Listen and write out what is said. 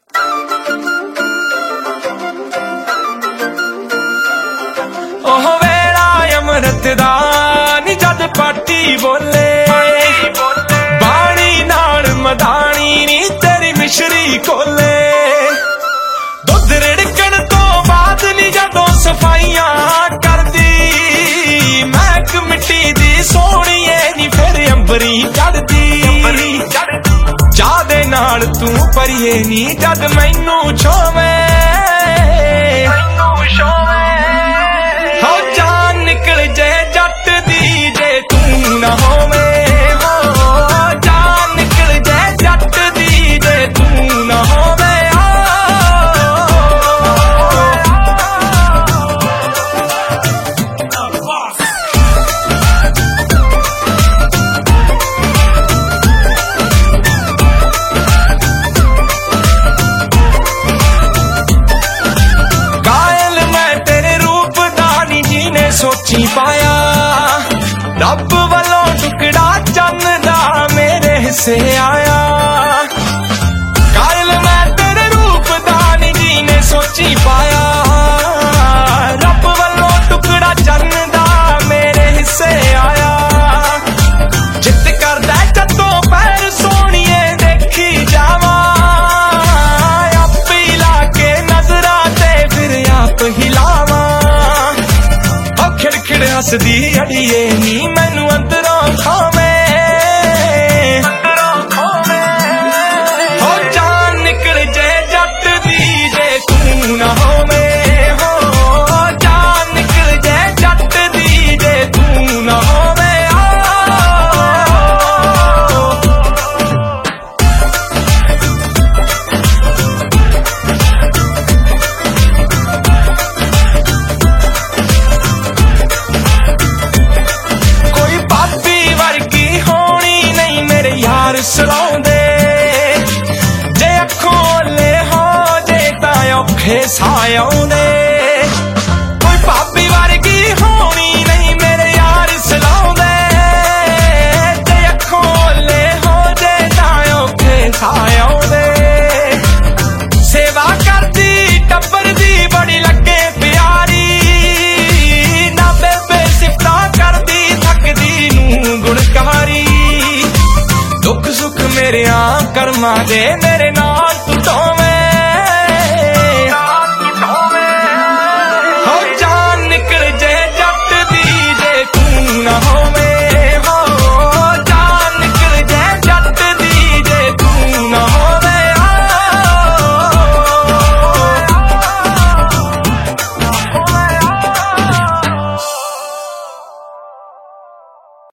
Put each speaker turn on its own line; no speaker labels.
ओह वेला अमृत दा नी जद पाटी बोले, बाणी नाल मदानी नी तेरी मिश्री खोले। दुध रिड़कण तो बाद नी जदों सफाइयां करदी, महक मिट्टी दी सोहणीए नी फिर अंबरी चढ़दी। चाह दे नाल तू परिए नी जद मैनू छोवे, हो जान निकल जे जट दी जे तू ना होवे। हो जान निकल जे जट दी जे तू ना होवे। सोची पाया रब वालों टुकड़ा चन्न दा मेरे हिस्से आया। कायल मैं तेरे रूप दा नी जी ने सोची पाया, रब वालों टुकड़ा चन्न दा मेरे हिस्से आया। चित करदा जदों पैर सोहणीए देखी जावा, आप ला के नजरा ते फिर आप हिलावा। खिड़खिड़ हसदी अड़िए नी मैनू अंदरों खावे, हो जान निकल जे जट दी जे तू ना होवे। हो जान निकल जे जट दी जे तू ना होवे। सलाउंदे जे अखों ले हो जे तां औखे साह आउंदे। कोई भाभी वर्गी होनी नहीं मेरे यार सलाउंदे, जे अखों ले हो जे तां औखे साह आउंदे। सेवा करदी टब्बर दी बड़ी लगे प्यारी, ना बेबे सिफतां करदी थकदी नूं गुणकारी। दुख सुख मेरे कर्मां दे मेरे नाल तू